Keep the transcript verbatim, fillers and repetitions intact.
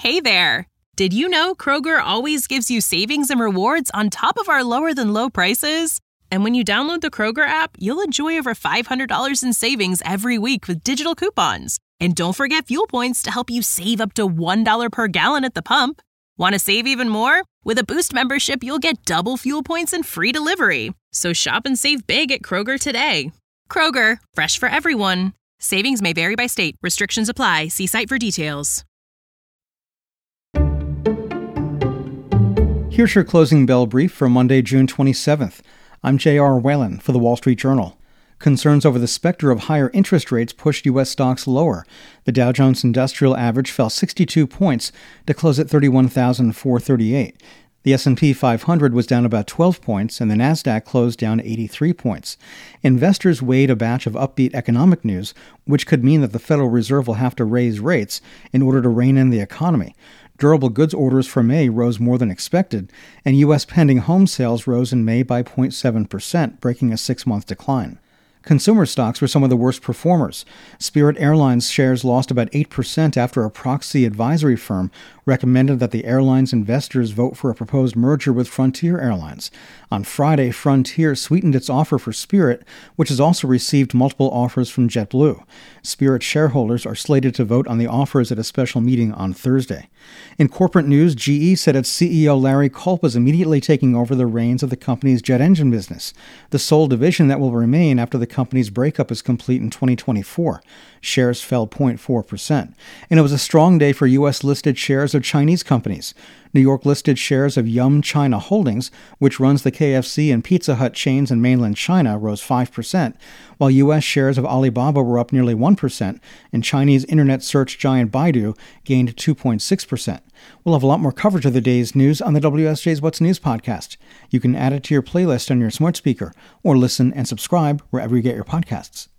Hey there! Did you know Kroger always gives you savings and rewards on top of our lower-than-low prices? And when you download the Kroger app, you'll enjoy over five hundred dollars in savings every week with digital coupons. And don't forget fuel points to help you save up to one dollar per gallon at the pump. Want to save even more? With a Boost membership, you'll get double fuel points and free delivery. So shop and save big at Kroger today. Kroger, fresh for everyone. Savings may vary by state. Restrictions apply. See site for details. Here's your closing bell brief for Monday, June twenty-seventh. I'm J R. Whalen for The Wall Street Journal. Concerns over the specter of higher interest rates pushed U S stocks lower. The Dow Jones Industrial Average fell sixty-two points to close at thirty-one thousand four hundred thirty-eight. The S and P five hundred was down about twelve points, and the Nasdaq closed down eighty-three points. Investors weighed a batch of upbeat economic news, which could mean that the Federal Reserve will have to raise rates in order to rein in the economy. Durable goods orders for May rose more than expected, and U S pending home sales rose in May by zero point seven percent, breaking a six-month decline. Consumer stocks were some of the worst performers. Spirit Airlines shares lost about eight percent after a proxy advisory firm recommended that the airline's investors vote for a proposed merger with Frontier Airlines. On Friday, Frontier sweetened its offer for Spirit, which has also received multiple offers from JetBlue. Spirit shareholders are slated to vote on the offers at a special meeting on Thursday. In corporate news, G E said its C E O Larry Culp is immediately taking over the reins of the company's jet engine business, the sole division that will remain after the company's breakup is complete in twenty twenty-four. Shares fell zero point four percent. And it was a strong day for U S-listed shares of Chinese companies. New York-listed shares of Yum China Holdings, which runs the K F C and Pizza Hut chains in mainland China, rose five percent, while U S shares of Alibaba were up nearly one percent, and Chinese internet search giant Baidu gained two point six percent. We'll have a lot more coverage of the day's news on the W S J's What's News podcast. You can add it to your playlist on your smart speaker, or listen and subscribe wherever you get your podcasts.